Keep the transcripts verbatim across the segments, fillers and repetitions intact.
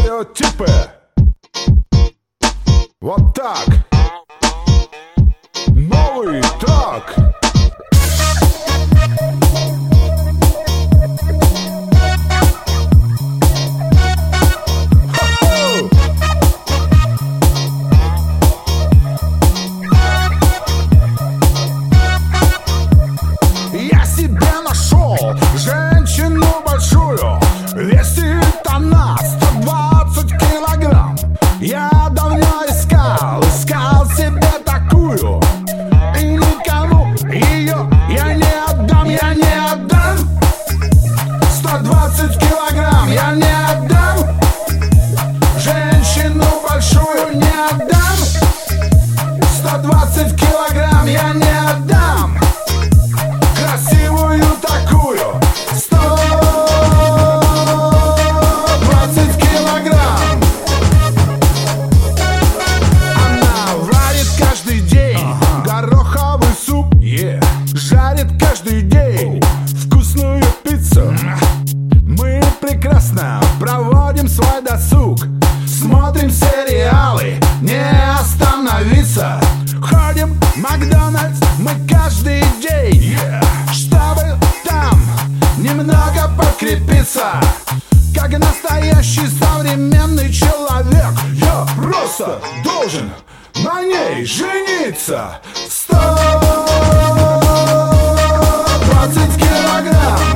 Стереотипы. Вот так. Новый трек. Я себе нашел женщину большую, весит она сто двадцать килограмм. Я давно искал, искал себе такую, и никому ее я не отдам, я не отдам. Сто двадцать килограмм я не отдам, женщину большую не отдам. Сто двадцать килограмм я не отдам, красивую такую. Сто двадцать килограмм. Она варит каждый день гороховый суп, yeah. Жарит каждый день вкусную пиццу. Мы прекрасно проводим свой досуг, смотрим сериалы, не остановиться. Ходим в Макдональдс мы каждый день, yeah. Чтобы там немного подкрепиться. Как настоящий современный человек, я просто должен на ней жениться. Сто двадцать килограмм.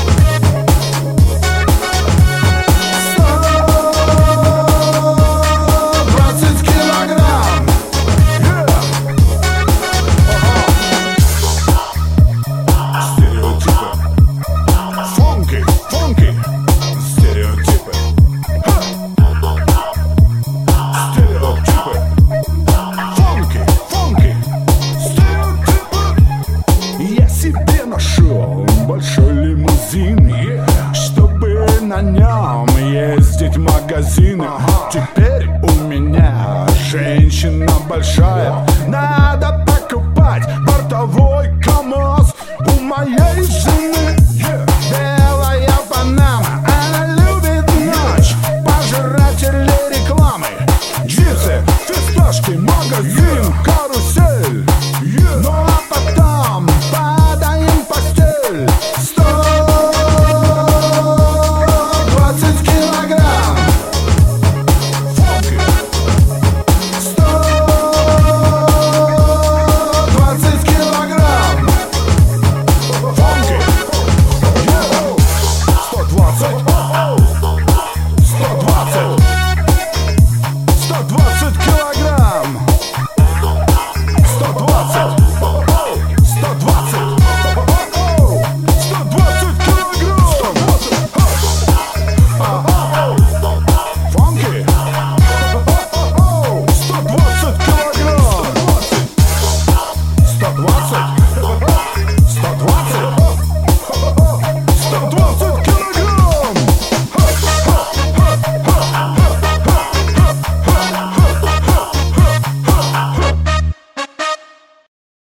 Большой лимузин, yeah. Чтобы на нем ездить в магазины, uh-huh. Теперь у меня женщина большая, надо покупать бортовой КамАЗ у моей жены, yeah.